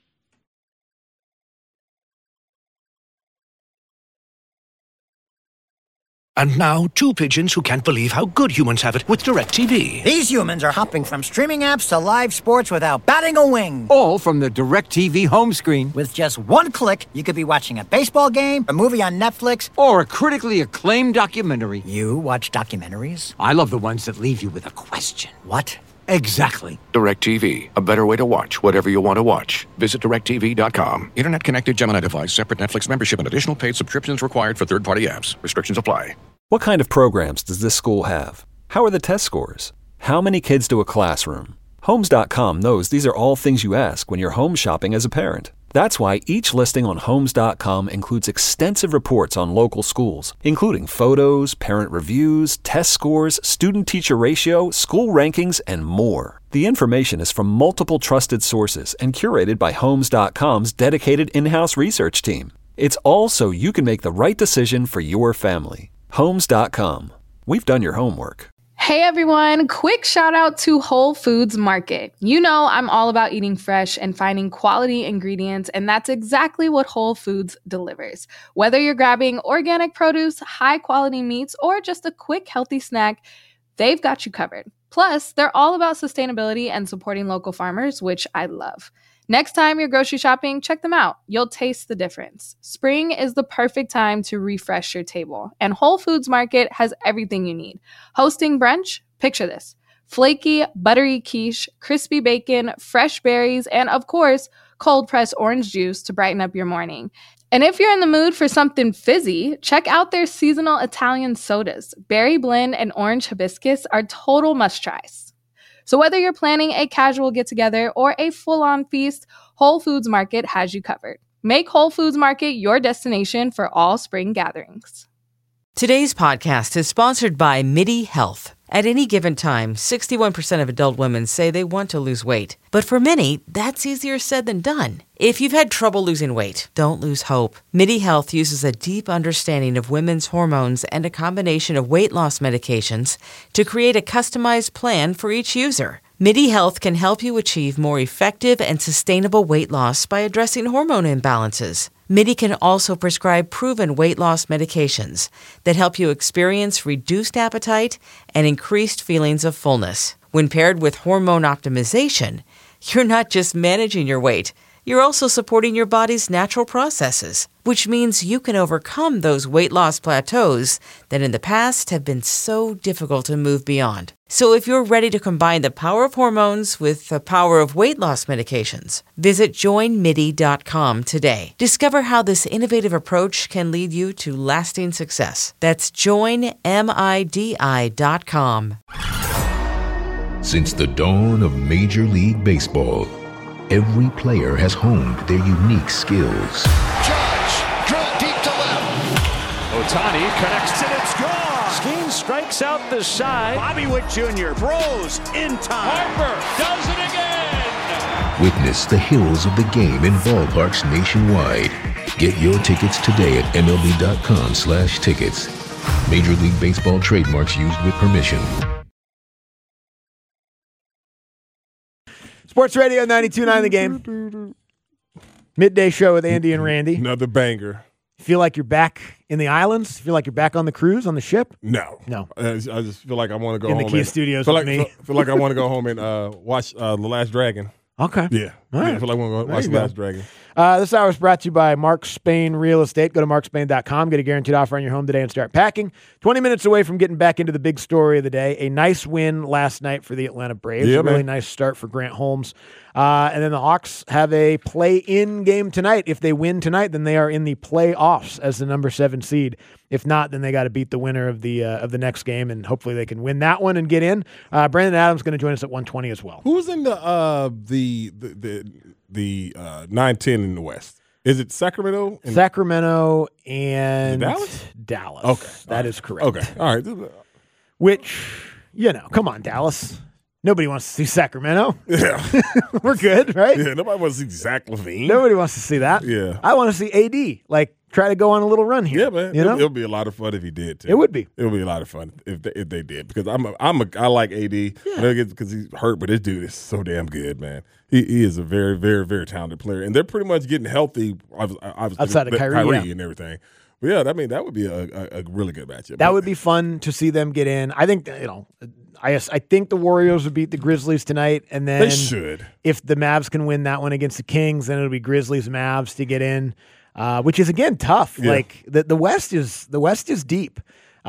J: And now, two pigeons who can't believe how good humans have it with DirecTV.
K: These humans are hopping from streaming apps to live sports without batting a wing.
L: All from the DirecTV home screen.
K: With just one click, you could be watching a baseball game, a movie on Netflix,
L: or a critically acclaimed documentary.
K: You watch documentaries?
L: I love the ones that leave you with a question.
K: What?
L: Exactly.
J: DirecTV. A better way to watch whatever you want to watch. Visit DirecTV.com. Internet connected Gemini device, separate Netflix membership, and additional paid subscriptions required for third-party apps. Restrictions apply.
M: What kind of programs does this school have? How are the test scores? How many kids do a classroom? Homes.com knows these are all things you ask when you're home shopping as a parent. That's why each listing on Homes.com includes extensive reports on local schools, including photos, parent reviews, test scores, student-teacher ratio, school rankings, and more. The information is from multiple trusted sources and curated by Homes.com's dedicated in-house research team. It's all so you can make the right decision for your family. Homes.com. We've done your homework.
N: Hey everyone, quick shout out to Whole Foods Market. You know I'm all about eating fresh and finding quality ingredients, and that's exactly what Whole Foods delivers. Whether you're grabbing organic produce, high quality meats, or just a quick healthy snack, they've got you covered. Plus, they're all about sustainability and supporting local farmers, which I love. Next time you're grocery shopping, check them out. You'll taste the difference. Spring is the perfect time to refresh your table, and Whole Foods Market has everything you need. Hosting brunch? Picture this. Flaky, buttery quiche, crispy bacon, fresh berries, and of course, cold-pressed orange juice to brighten up your morning. And if you're in the mood for something fizzy, check out their seasonal Italian sodas. Berry blend and orange hibiscus are total must-tries. So whether you're planning a casual get-together or a full-on feast, Whole Foods Market has you covered. Make Whole Foods Market your destination for all spring gatherings.
H: Today's podcast is sponsored by MIDI Health. At any given time, 61% of adult women say they want to lose weight. But for many, that's easier said than done. If you've had trouble losing weight, don't lose hope. MIDI Health uses a deep understanding of women's hormones and a combination of weight loss medications to create a customized plan for each user. MIDI Health can help you achieve more effective and sustainable weight loss by addressing hormone imbalances. MIDI can also prescribe proven weight loss medications that help you experience reduced appetite and increased feelings of fullness. When paired with hormone optimization, you're not just managing your weight, you're also supporting your body's natural processes, which means you can overcome those weight loss plateaus that in the past have been so difficult to move beyond. So if you're ready to combine the power of hormones with the power of weight loss medications, visit joinmidi.com today. Discover how this innovative approach can lead you to lasting success. That's joinmidi.com.
O: Since the dawn of Major League Baseball, every player has honed their unique skills.
P: Judge, drill deep to left. Ohtani connects and it's gone.
Q: Skeen strikes out the side.
P: Bobby Witt Jr. throws in time.
Q: Harper does it again.
O: Witness the hills of the game in ballparks nationwide. Get your tickets today at MLB.com/tickets. Major League Baseball trademarks used with permission.
E: Sports Radio 92.9 The Game. Midday show with Andy and Randy.
F: Another banger.
E: Feel like you're back in the islands? Feel like you're back on the cruise, on the ship?
F: No. I just feel like I want to go home.
E: In the Kia Studios with me.
F: Feel like I want to go home and watch The Last Dragon.
E: Okay.
F: Yeah.
E: All right.
F: I feel like I want to go watch The Last Dragon.
E: This hour is brought to you by Mark Spain Real Estate. Go to markspain.com. Get a guaranteed offer on your home today and start packing. 20 minutes away from getting back into the big story of the day. A nice win last night for the Atlanta Braves.
F: Yeah,
E: a really
F: man.
E: nice start for Grant Holmes. And then the Hawks have a play-in game tonight. If they win tonight, then they are in the playoffs as the number 7 seed. If not, then they got to beat the winner of the next game, and hopefully they can win that one and get in. Brandon Adams going to join us at 1:20 as well.
F: Who's in the 9-10 in the West? Is it Sacramento?
E: Sacramento and
F: Dallas?
E: Dallas.
F: Okay.
E: That is correct.
F: Okay. All right.
E: Which, come on, Dallas. Nobody wants to see Sacramento.
F: Yeah.
E: We're good, right?
F: Yeah, nobody wants to see Zach LaVine.
E: Nobody wants to see that.
F: Yeah.
E: I want to see AD, try to go on a little run here.
F: Yeah, man. It'll be a lot of fun if he did, too.
E: It would be.
F: It would be a lot of fun if they did, because I like AD. Yeah. Because he's hurt, but this dude is so damn good, man. He is a very, very, very talented player, and they're pretty much getting healthy
E: outside of Kyrie
F: and everything. But yeah, that would be a really good matchup.
E: That would be fun to see them get in. I think I think the Warriors would beat the Grizzlies tonight, and then
F: they should. If
E: the Mavs can win that one against the Kings, then it'll be Grizzlies-Mavs to get in, which is again tough.
F: Yeah.
E: Like the West is deep.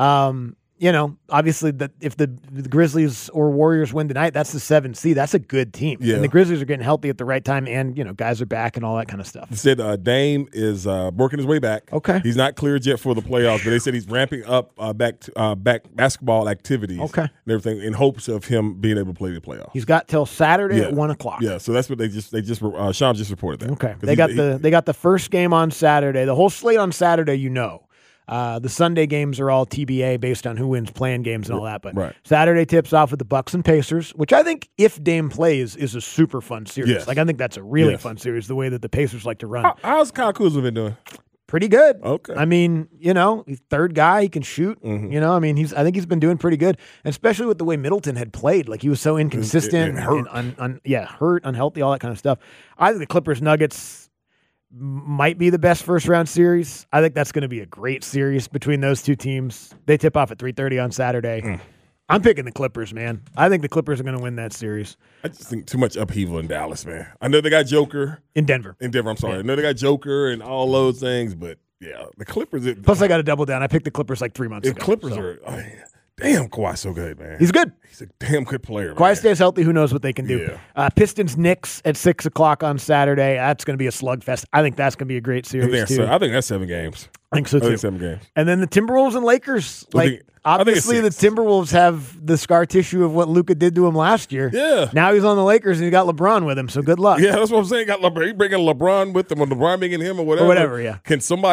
E: Obviously if the Grizzlies or Warriors win tonight, that's the 7th seed. That's a good team.
F: Yeah.
E: And the Grizzlies are getting healthy at the right time, and guys are back and all that kind of stuff.
F: They said Dame is working his way back.
E: Okay.
F: He's not cleared yet for the playoffs, but they said he's ramping up back basketball activities.
E: Okay.
F: And everything in hopes of him being able to play the playoffs.
E: He's got till Saturday at 1:00.
F: Yeah, so that's what Shams just reported that.
E: Okay. They got the first game on Saturday. The whole slate on Saturday, the Sunday games are all TBA based on who wins playing games and all that. But
F: right.
E: Saturday tips off with the Bucks and Pacers, which I think if Dame plays is a super fun series.
F: Yes.
E: I think that's a really fun series, the way that the Pacers like to run.
F: How's Kyle Kuzma been doing?
E: Pretty good.
F: Okay.
E: I mean, he's third guy. He can shoot.
F: Mm-hmm.
E: I think he's been doing pretty good, and especially with the way Middleton had played. Like he was so inconsistent,
F: hurt.
E: Hurt, unhealthy, all that kind of stuff. I think the Clippers-Nuggets might be the best first-round series. I think that's going to be a great series between those two teams. They tip off at 3:30 on Saturday. I'm picking the Clippers, man. I think the Clippers are going to win that series.
F: I just think too much upheaval in Dallas, man. I know they got Joker.
E: In Denver,
F: I'm sorry. I know they got Joker and all those things, but yeah, the Clippers.
E: Plus, I got to double down. I picked the Clippers like 3 months ago.
F: The Clippers are damn, Kawhi's so good, man.
E: He's good.
F: He's a damn good player.
E: Kawhi stays healthy. Who knows what they can do?
F: Yeah.
E: Pistons-Knicks at 6:00 on Saturday. That's going to be a slugfest. I think that's going to be a great series, too.
F: I think that's 7 games.
E: I think so, too.
F: 7 games.
E: And then the Timberwolves and Lakers. Obviously, the Timberwolves have the scar tissue of what Luka did to him last year.
F: Yeah.
E: Now he's on the Lakers, and he got LeBron with him, so good luck.
F: Yeah, that's what I'm saying. Got LeBron. He bringing LeBron with him, or LeBron bringing him, or whatever.
E: Or whatever, yeah.
F: Can somebody, because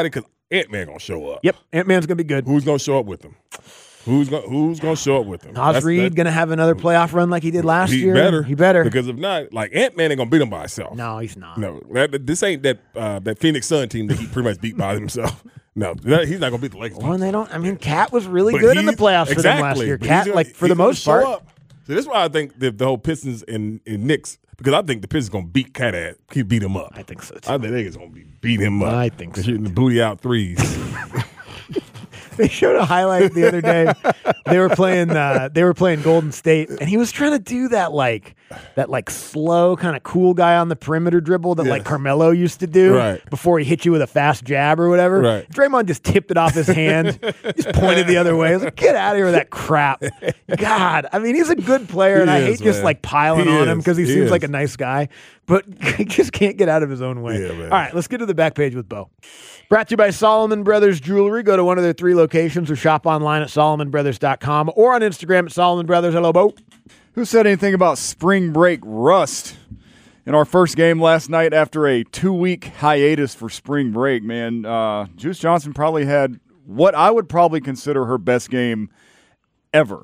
F: Ant-Man going to show up.
E: Yep, Ant-Man's going to be good.
F: Who's going to show up with him? Who's going to show up with him?
E: Oz Reed going to have another playoff run like he did last year?
F: He better. Because if not, like Ant-Man ain't going to beat him by himself.
E: No, he's not.
F: No, this ain't that Phoenix Sun team that he pretty much beat by himself. No, he's not going to beat the Lakers.
E: Well, they don't. I mean, Cat was really good in the playoffs for them last year. Cat, for the most part.
F: So that's why I think the whole Pistons and Knicks, because I think the Pistons going to beat Cat at, beat him up.
E: I think so, too.
F: I think they're going to beat him up.
E: I think so.
F: Shooting the booty out threes.
E: They showed a highlight the other day. They were playing Golden State, and he was trying to do that slow kind of cool guy on the perimeter dribble that like Carmelo used to do before he hit you with a fast jab or whatever.
F: Right.
E: Draymond just tipped it off his hand, just pointed the other way. I was like, get out of here with that crap. God, I mean, he's a good player, and I hate just like piling on him because he seems like a nice guy, but he just can't get out of his own way.
F: Yeah,
E: all right, let's get to the back page with Bo. Brought to you by Solomon Brothers Jewelry. Go to one of their 3 locations or shop online at SolomonBrothers.com or on Instagram at Solomon Brothers. Hello, Bo.
R: Who said anything about spring break rust in our first game last night after a 2-week hiatus for spring break? Man, Juice Johnson probably had what I would probably consider her best game ever.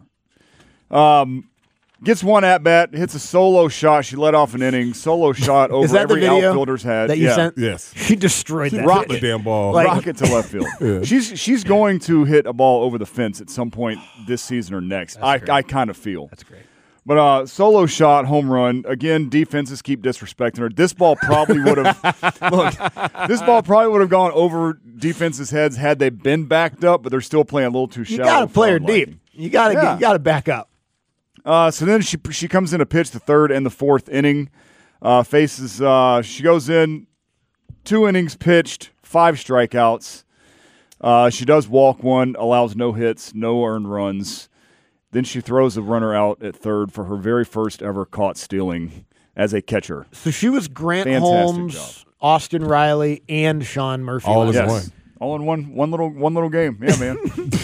R: Gets one at-bat, hits a solo shot. She led off an inning. Solo shot over every outfielder's head.
E: That you sent?
F: Yes.
E: She destroyed that.
F: Rocked the damn ball.
R: Rocket to left field.
F: Yeah.
R: She's going to hit a ball over the fence at some point this season or next. I kind of feel.
E: That's great.
R: But solo shot, home run. Again, defenses keep disrespecting her. This ball probably would have gone over defenses' heads had they been backed up, but they're still playing a little too shallow.
E: You got to play her deep. You got to back up.
R: So then she comes in to pitch the 3rd and the 4th inning. She goes in 2 innings pitched, 5 strikeouts. She does walk 1, allows no hits, no earned runs. Then she throws a runner out at 3rd for her very first ever caught stealing as a catcher.
E: So she was Grant
R: Fantastic
E: Holmes,
R: job.
E: Austin Riley, and Sean Murphy.
R: All in one. All in one little game. Yeah, man.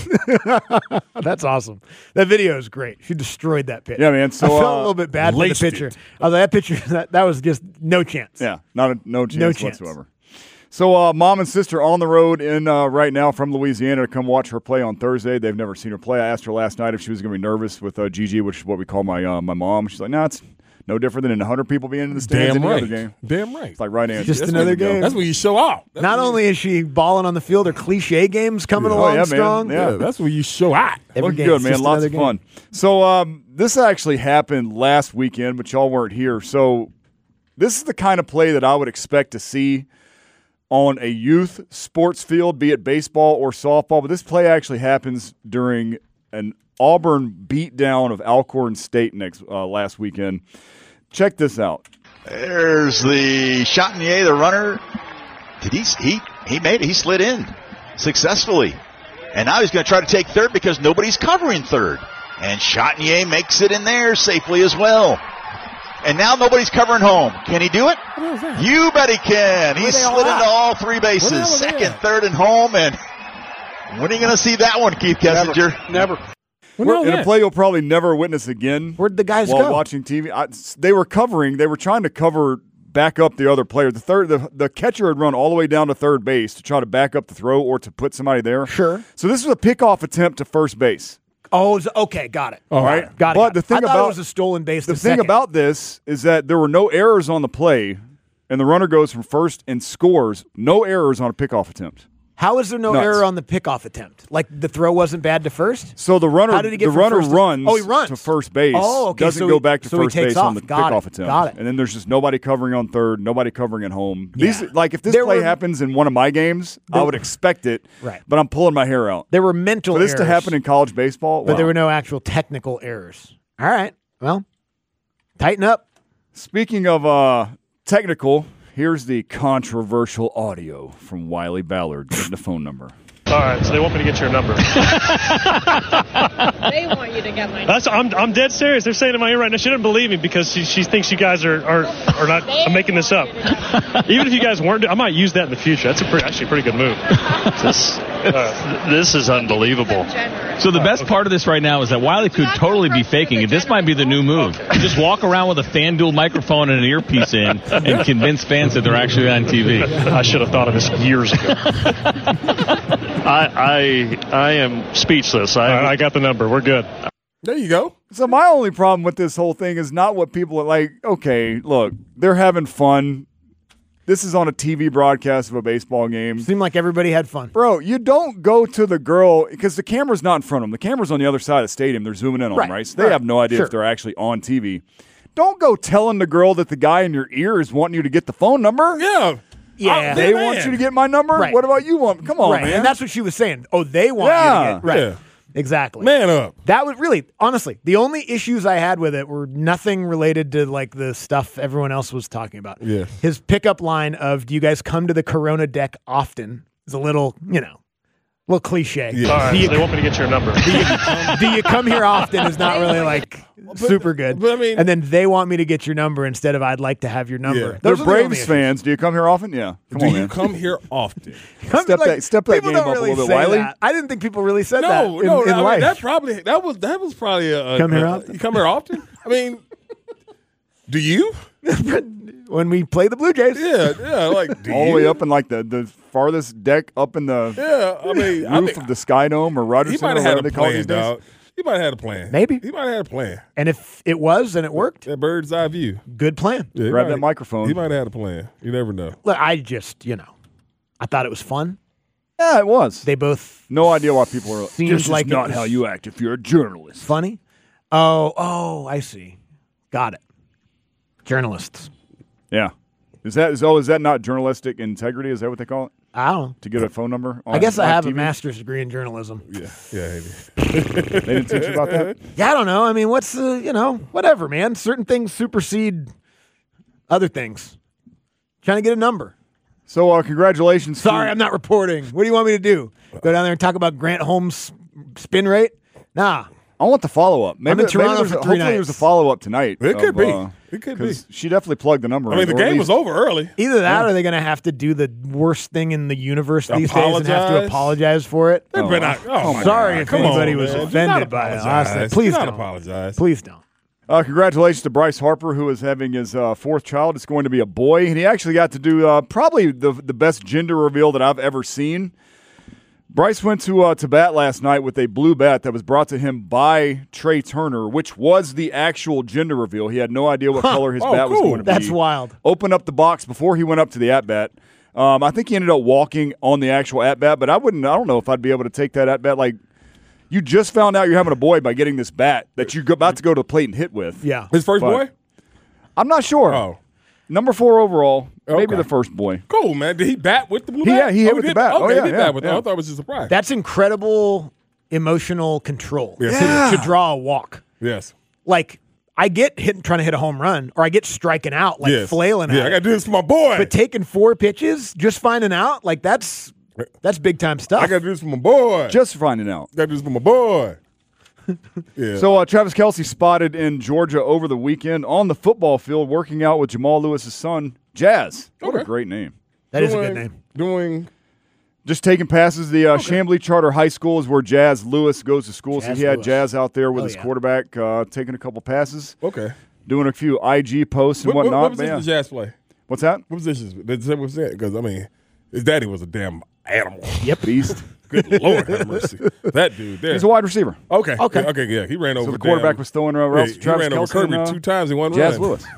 E: That's awesome. That video is great. She destroyed that pitch.
R: Yeah, man. So
E: I felt a little bit bad for the pitcher. I was like, that pitcher, that was just no chance.
R: Yeah, no chance whatsoever. So mom and sister on the road in right now from Louisiana to come watch her play on Thursday. They've never seen her play. I asked her last night if she was going to be nervous with Gigi, which is what we call my mom. She's like, no, it's no different than 100 people being in the stands in another game.
F: Damn right.
R: It's like right answer.
E: Just another game.
F: That's when you show out.
E: Not only is she balling on the field, her cliche games coming along strong.
R: Man. Yeah,
F: that's when you show out.
R: Looking good, man. Lots of fun. So this actually happened last weekend, but y'all weren't here. So this is the kind of play that I would expect to see on a youth sports field, be it baseball or softball. But this play actually happens during an Auburn beatdown of Alcorn State last weekend. Check this out.
S: There's the Chatinier, the runner. He made it. He slid in successfully. And now he's going to try to take 3rd because nobody's covering 3rd. And Chatinier makes it in there safely as well. And now nobody's covering home. Can he do it? You bet he can. He slid into all 3 bases. 2nd, 3rd, and home. And when are you going to see that one, Keith Kessinger?
F: Never.
R: In a play you'll probably never witness again.
E: Where'd the guys
R: while
E: go?
R: Watching TV? They were covering. They were trying to cover, back up the other player. The catcher had run all the way down to 3rd base to try to back up the throw or to put somebody there.
E: Sure.
R: So this was a pickoff attempt to first base.
E: Oh, okay, got it.
R: All right,
E: got it.
R: But the thing
E: I thought it was a stolen base.
R: The thing about this is that there were no errors on the play, and the runner goes from first and scores. No errors on a pickoff attempt.
E: How is there no error on the pickoff attempt? Like the throw wasn't bad to first?
R: So the runner,
E: How did he get
R: runs
E: he runs
R: to first base.
E: Oh, okay.
R: Doesn't go back to first base on the kickoff attempt.
E: Got it.
R: And then there's just nobody covering on 3rd, nobody covering at home.
E: Yeah.
R: If this play happens in one of my games, I would expect it.
E: Right.
R: But I'm pulling my hair out.
E: There were mental
R: errors. For this
E: errors
R: to happen in college baseball,
E: but there were no actual technical errors. All right. Well, tighten up.
R: Speaking of technical, here's the controversial audio from Wiley Ballard. Getting the phone number.
T: All right, so they want me to get your number.
U: They want you to get my number.
T: I'm dead serious. They're saying in my ear right now. She doesn't believe me because she thinks you guys are not. I'm making this up. Even if you guys weren't, I might use that in the future. That's actually a pretty good move.
Q: This is unbelievable.
U: So the best part of this right now is that Wiley could totally be faking it. This might be the new move. You just walk around with a FanDuel microphone and an earpiece in and convince fans that they're actually on TV.
T: I should have thought of this years ago. I am speechless. I got the number. We're good.
F: There you go.
R: So my only problem with this whole thing is not what people are like. Okay, look, they're having fun. This is on a TV broadcast of a baseball game.
E: Seemed like everybody had fun.
R: Bro, you don't go to the girl because the camera's not in front of them. The camera's on the other side of the stadium. They're zooming in on them, right? So they have no idea if they're actually on TV. Don't go telling the girl that the guy in your ear is wanting you to get the phone number.
E: Yeah.
R: They want you to get my number?
E: Right.
R: What about you want? Come on, man.
E: And that's what she was saying. Oh, they want you to get. Right.
F: Yeah.
E: Exactly.
F: Man up.
E: That was really, honestly, the only issues I had with it were nothing related to like the stuff everyone else was talking about.
F: Yeah.
E: His pickup line of, do you guys come to the Corona deck often? Is a little, little cliche.
T: Yeah. All right, so they want me to get your number.
E: Do you come here often is not really like super good.
F: But I mean,
E: and then they want me to get your number instead of I'd like to have your number.
R: Yeah.
E: Those
R: They're
E: are the only
R: Braves
E: issues.
R: fans. Do you come here often? Yeah. Come on, man.
F: come here often?
R: Step that
E: People
R: game
E: don't
R: up
E: really
R: a little bit,
E: say
R: Wiley.
E: that. I didn't think people really said that in
F: I mean,
E: life.
F: that was probably a
E: Come here often?
F: You come here often? I mean, do you?
E: When we play the Blue Jays.
F: Yeah, like do
R: all the
F: you?
R: way up in like the farthest deck up in the roof of the Sky Dome or Rogers
F: He
R: Center,
F: might have had
R: whatever
F: a
R: they call it
F: plan,
R: these days.
F: dog. He might have had a plan.
E: Maybe.
F: He might have had a plan.
E: And if it was and it worked,
F: that bird's eye view.
E: Good plan.
F: Yeah, he
R: Grab
F: might-
R: that microphone.
F: He might have had a plan. You never know.
E: Look, I just, I thought it was fun.
R: Yeah, it was.
E: They both
R: No idea why people are.
E: seemed
R: This
E: like
R: is
E: it
R: not
E: was
R: how you act if you're a journalist.
E: funny. Oh, I see. Got it. Journalists.
R: Yeah. Is that not journalistic integrity? Is that what they call it?
E: I don't know.
R: To get a phone number?
E: I guess I
R: live
E: have a
R: TV?
E: master's degree in journalism.
F: Yeah.
R: They didn't teach you about that?
E: Yeah, I don't know. I mean, what's whatever, man. Certain things supersede other things. Trying to get a number.
R: So, congratulations.
E: Sorry, I'm not reporting. What do you want me to do? Go down there and talk about Grant Holmes' spin rate? Nah.
R: I want the follow-up.
E: I'm in Toronto for 3
R: hopefully
E: nights.
R: there's a follow-up tonight.
F: It could be. It could be.
R: 'cause she definitely plugged the number.
F: I mean,
R: in,
F: the
R: or at
F: game was
R: least-
F: over early.
E: Either that or they're going to have to do the worst thing in the universe these days and have to apologize for it.
F: They better not- oh my
E: Sorry
F: God.
E: if
F: Come
E: anybody
F: on,
E: was
F: man. Do
E: offended
F: not
E: by it.
F: apologize.
E: Honestly,
F: Do
E: please
F: not
E: don't.
F: apologize.
E: Please don't.
R: Congratulations to Bryce Harper, who is having his fourth child. It's going to be a boy, and he actually got to do probably the best gender reveal that I've ever seen. Bryce went to bat last night with a blue bat that was brought to him by Trey Turner, which was the actual gender reveal. He had no idea what color his bat was going to be.
E: That's wild.
R: Opened up the box before he went up to the at-bat. I think he ended up walking on the actual at-bat, but I don't know if I'd be able to take that at-bat. Like, you just found out you're having a boy by getting this bat that you're about to go to the plate and hit with.
E: Yeah.
F: His first boy?
R: I'm not sure.
F: Oh.
R: Number 4 overall. Maybe
F: Okay.
R: the first boy.
F: Cool, man. Did he bat with the blue
R: He-
F: bat?
R: yeah, he hit with the bat.
F: Okay,
R: Oh, yeah,
F: he did
R: yeah,
F: bat with
R: yeah.
F: it. I thought it was just a surprise.
E: That's incredible emotional control
F: Yes.
E: to draw a walk.
F: Yes.
E: Like, I get trying to hit a home run, or I get striking out, like
F: Yes.
E: flailing
F: Yeah,
E: at
F: I
E: it.
F: got to do this for my boy.
E: But taking 4 pitches, just finding out, like that's big time stuff.
F: I got to do this for my boy.
R: Just finding out.
F: Got to do this for my boy. Yeah.
R: So Travis Kelce spotted in Georgia over the weekend on the football field working out with Jamal Lewis's son, Jazz. What a
F: Okay.
R: great name.
E: That is a good name.
F: Doing
R: Just taking passes. The Chamblee Charter High School is where Jazz Lewis goes to school.
E: Jazz
R: so he had
E: Lewis.
R: Jazz out there with
E: Oh,
R: his
E: yeah.
R: quarterback, taking a couple passes,
F: okay.
R: doing a few IG posts and whatnot.
F: What
R: But
F: position
R: yeah.
F: does Jazz play?
R: What's that?
F: What positions? What's that? Because I mean, his daddy was a damn animal.
E: Yep.
R: Beast.
F: Good Lord have mercy. That dude there.
R: He's a wide receiver.
F: Okay.
E: Okay.
F: Yeah. He ran over.
R: So the quarterback was throwing Ralph
F: he
R: Travis
F: ran over
R: Kelce
F: Kirby
R: and,
F: 2 times in one
R: Jazz
F: run.
R: Lewis.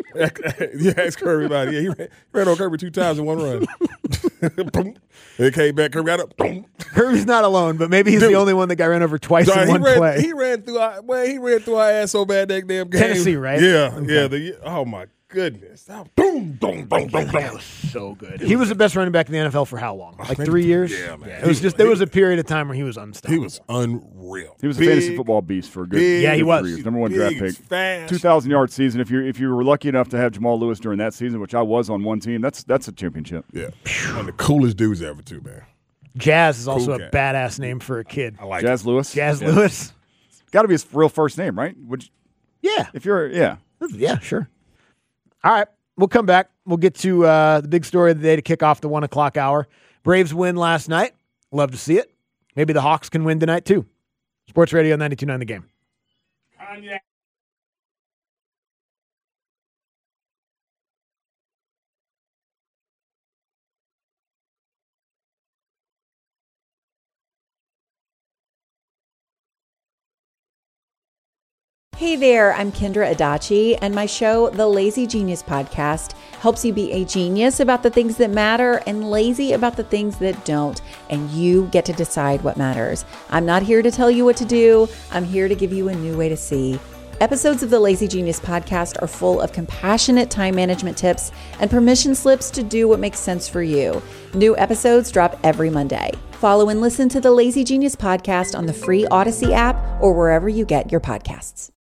F: Yeah, it's Kirby about it. Yeah, he ran over Kirby 2 times in one run. Boom. It came back. Kirby got up. Boom.
E: Kirby's not alone, but maybe he's
F: Dude.
E: the only one that got ran over twice
F: Dog,
E: in one play.
F: He ran through our ass so bad that damn game.
E: Tennessee, right?
F: Yeah,
E: Okay.
F: yeah. Oh my goodness. Boom, boom, boom, boom, boom.
E: So good. He was the best running back in the NFL for how long? Like
F: maybe
E: 3 years?
F: Yeah, man.
E: It was just there was a period of time where he was unstoppable.
F: He was unreal.
R: He was a
F: Big,
R: fantasy football beast for a good.
F: big,
E: Yeah, he
R: good
E: was.
R: 3 years. Number 1 draft
F: big,
R: pick.
F: fast.
R: 2,000-yard season. If you were lucky enough to have Jamal Lewis during that season, which I was on one team, that's a championship.
F: Yeah, one of the coolest dudes ever, too, man.
E: Jazz is also
F: Cool
E: a
F: cat.
E: badass name for a kid.
F: I like
R: Jazz Lewis.
E: Jazz
R: Yeah.
E: Lewis.
R: Got to be his real first name, right?
E: Yeah.
R: If you're, yeah.
E: Yeah, sure. All right. We'll come back. We'll get to the big story of the day to kick off the 1 o'clock hour. Braves win last night Love to see it. Maybe the Hawks can win tonight, too. Sports Radio 92.9 The Game.
F: Kanye.
A: Hey there, I'm Kendra Adachi, and my show, The Lazy Genius Podcast, helps you be a genius about the things that matter and lazy about the things that don't, and you get to decide what matters. I'm not here to tell you what to do. I'm here to give you a new way to see. Episodes of the Lazy Genius Podcast are full of compassionate time management tips and permission slips to do what makes sense for you. New episodes drop every Monday. Follow and listen to the Lazy Genius Podcast on the free Odyssey app or wherever you get your podcasts.